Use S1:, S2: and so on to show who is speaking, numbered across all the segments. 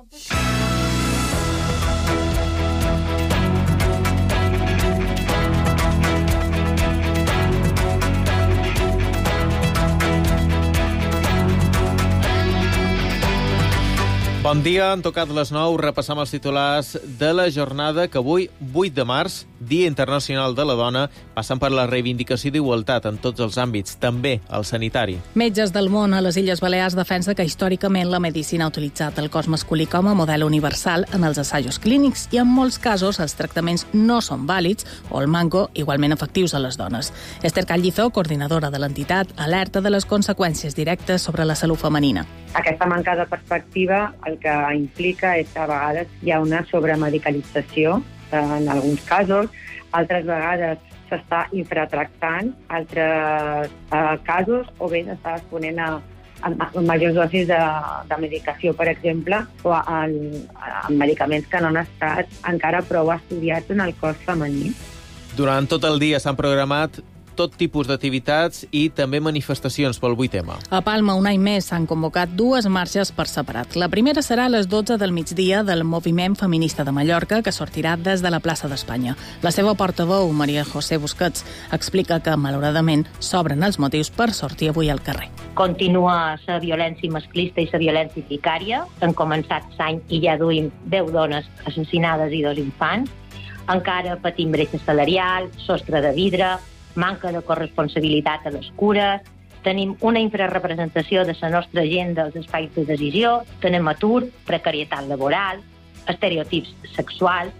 S1: Bon dia, han tocat les 9, repassam els titulars de la jornada que avui, 8 de març, Dia Internacional de la Dona, passen per la reivindicació d'igualtat en tots els àmbits, també el sanitari.
S2: Metges del món a les Illes Balears defensa que històricament la medicina ha utilitzat el cos masculí com a model universal en els assajos clínics i en molts casos els tractaments no són vàlids o el manco igualment efectius a les dones. Esther Callizó, coordinadora de l'entitat, alerta de les conseqüències directes sobre la salut femenina.
S3: Aquesta manca de perspectiva el que implica és que a vegades hi ha una sobremedicalització en alguns casos, altres vegades s'està infratractant, altres casos o bé s'està exponent a majors dosis de medicació, per exemple, o a medicaments que no han estat encara prou estudiats en el cos femení.
S1: Durant tot el dia s'han programat tot tipus d'activitats i també manifestacions pel 8M.
S2: A Palma, un any més, s'han convocat 2 marxes per separat. La primera serà a les 12 del migdia del Moviment Feminista de Mallorca, que sortirà des de la plaça d'Espanya. La seva portaveu, Maria José Busquets, explica que, malauradament, s'obren els motius per sortir avui al carrer.
S4: Continua la violència masclista i la violència vicària. Han començat l'any i ja duim 10 dones assassinades i 2 infants. Encara patim bretxa salarial, sostre de vidre, manca de corresponsabilitat a les cures, tenim una infrarrepresentació de la nostra gent dels espais de decisió, tenim atur, precarietat laboral, estereotips sexuals.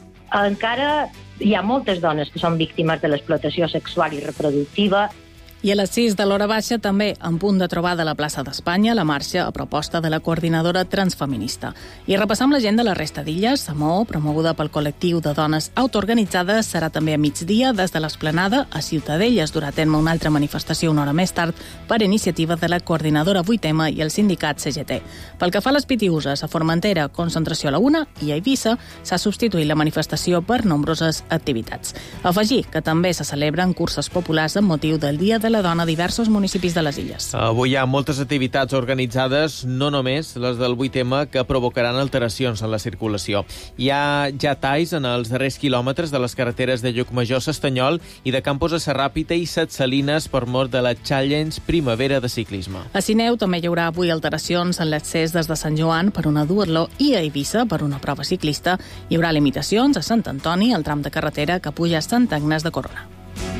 S4: Encara hi ha moltes dones que són víctimes de l'explotació sexual i reproductiva.
S2: I a les 6 de l'hora baixa, també en punt de trobada a la plaça d'Espanya, la marxa a proposta de la coordinadora transfeminista. I repassam l'agenda de la resta d'illes. Samó, promoguda pel col·lectiu de dones autoorganitzades, serà també a migdia des de l'Esplanada a Ciutadelles. Durà a terme una altra manifestació una hora més tard per iniciativa de la coordinadora 8M i el sindicat CGT. Pel que fa a les Pitiüses, a Formentera, concentració a la 1 i a Eivissa s'ha substituït la manifestació per nombroses activitats. Afegir que també se celebren curses populars amb motiu del Dia de la Dona a diversos municipis de les illes.
S1: Avui hi ha moltes activitats organitzades, no només les del 8M, que provocaran alteracions en la circulació. Hi ha ja talls en els darrers quilòmetres de les carreteres de Llucmajor-Sestanyol i de Campos a Serràpita i Set Salines per mort de la Challenge Primavera de ciclisme.
S2: A Sineu també hi haurà avui alteracions en l'accés des de Sant Joan per una duatló i a Eivissa per una prova ciclista. Hi haurà limitacions a Sant Antoni, al tram de carretera que puja a Sant Agnès de Corona.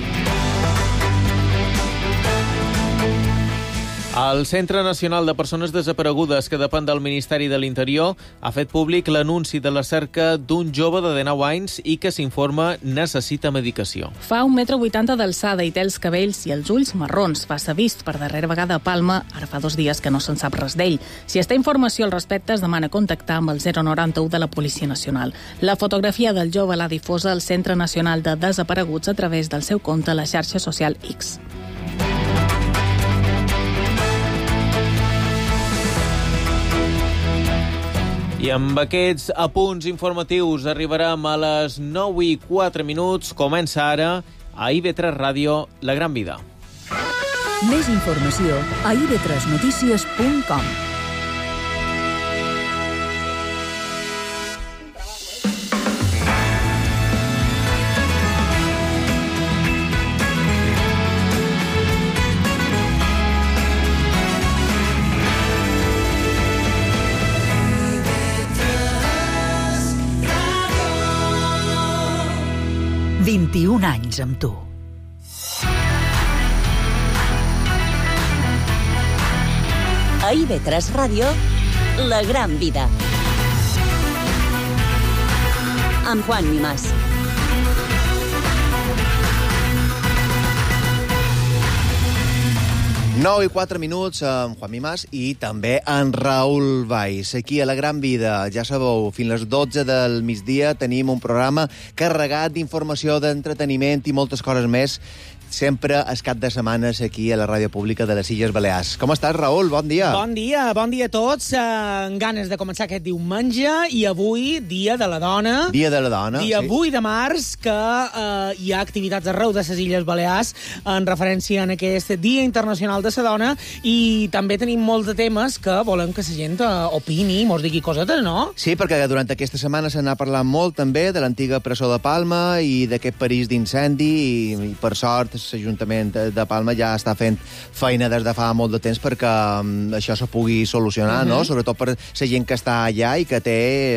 S1: El Centre Nacional de Persones Desaparegudes, que depèn del Ministeri de l'Interior, ha fet públic l'anunci de la cerca d'un jove de 19 anys i que s'informa necessita medicació.
S2: Fa 1,80 m d'alçada i té els cabells i els ulls marrons. Va ser vist per darrera vegada a Palma, ara fa 2 dies que no se'n sap res d'ell. Si està informació al respecte, es demana contactar amb el 091 de la Policia Nacional. La fotografia del jove l'ha difosa el Centre Nacional de Desapareguts a través del seu compte a la xarxa social X.
S1: I amb aquests apunts informatius arribarem a les 9:04. Comença ara a IB3 Ràdio, La Gran Vida.
S5: Més informació a ib3notícies.com. « 21 anys amb tu.
S6: A IB3 Ràdio, La Gran Vida. Amb Juan Mimàs.
S7: Nou i 4 minuts amb Juan Mimàs i també en Raül Valls. Aquí a La Gran Vida, ja sabeu, fins les 12 del migdia tenim un programa carregat d'informació, d'entreteniment i moltes coses més sempre es cap de setmanes aquí a la ràdio pública de les Illes Balears. Com estàs, Raül? Bon dia.
S8: Bon dia a tots. Amb ganes de començar aquest diumenge i avui, Dia de la Dona.
S7: Dia de la Dona,
S8: Dia
S7: sí.
S8: 8 de març, que hi ha activitats arreu de les Illes Balears en referència a aquest Dia Internacional de la Dona, i també tenim molts de temes que volem que la gent opini, mos digui cosetes, no?
S7: Sí, perquè durant aquesta setmana se n'ha parlat molt també de l'antiga presó de Palma i d'aquest perill d'incendi, i per sort l'Ajuntament de Palma ja està fent feina des de fa molt de temps perquè això se pugui solucionar, no? Sobretot per la gent que està allà i que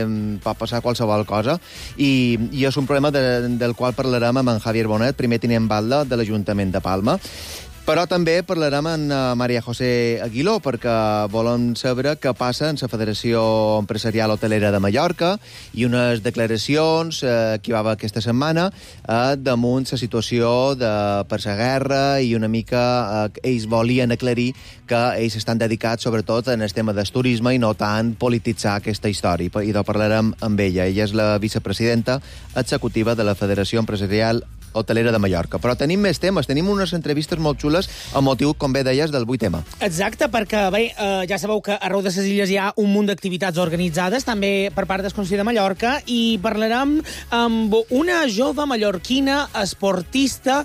S7: pot passar qualsevol cosa. I és un problema del qual parlarem amb en Javier Bonet, primer tinent d'alcalde de l'Ajuntament de Palma. Però també parlarem amb Maria José Aguiló, perquè volem saber què passa en la Federació Empresarial Hotelera de Mallorca i unes declaracions que hi va haver aquesta setmana damunt la situació per la guerra, i una mica ells volien aclarir que ells estan dedicats sobretot en el tema del turisme i no tant polititzar aquesta història. I de parlarem amb ella. Ella és la vicepresidenta executiva de la Federació Empresarial Hotelera de Mallorca. Però tenim més temes, tenim unes entrevistes molt xules a motiu, com bé deies, del 8M.
S8: Exacte, perquè bé, ja sabeu que arreu de les illes hi ha un munt d'activitats organitzades, també per part del Consell de Mallorca, i parlarem amb una jove mallorquina esportista,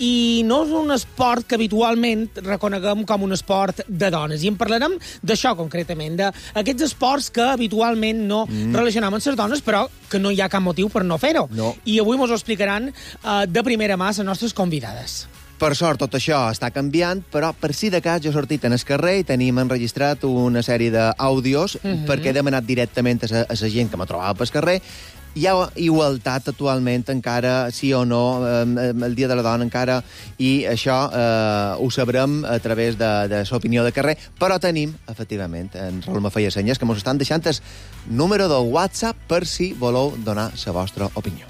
S8: i no és un esport que habitualment reconeguem com un esport de dones, i en parlarem d'això concretament, d'aquests esports que habitualment no relacionem amb les dones, però que no hi ha cap motiu per no fer-ho.
S7: No.
S8: I avui ens ho explicaran de primera mà les nostres convidades.
S7: Per sort, tot això està canviant, però per si de cas jo he sortit en el carrer i tenim enregistrat una sèrie d'àudios perquè he demanat directament a la gent que me trobava pel carrer. Hi ha igualtat actualment encara, sí o no, el Dia de la Dona encara, i això ho sabrem a través de l'opinió de carrer, però tenim, efectivament, en Raül me feia senyes, que ens estan deixant el número de WhatsApp per si voleu donar la vostra opinió.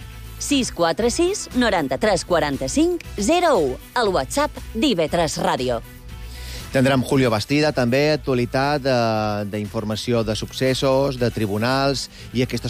S6: 646 93 45 01, el WhatsApp d'IV3 Ràdio.
S7: Tindrem Julio Bastida, també, actualitat d'informació de successos, de tribunals i aquestes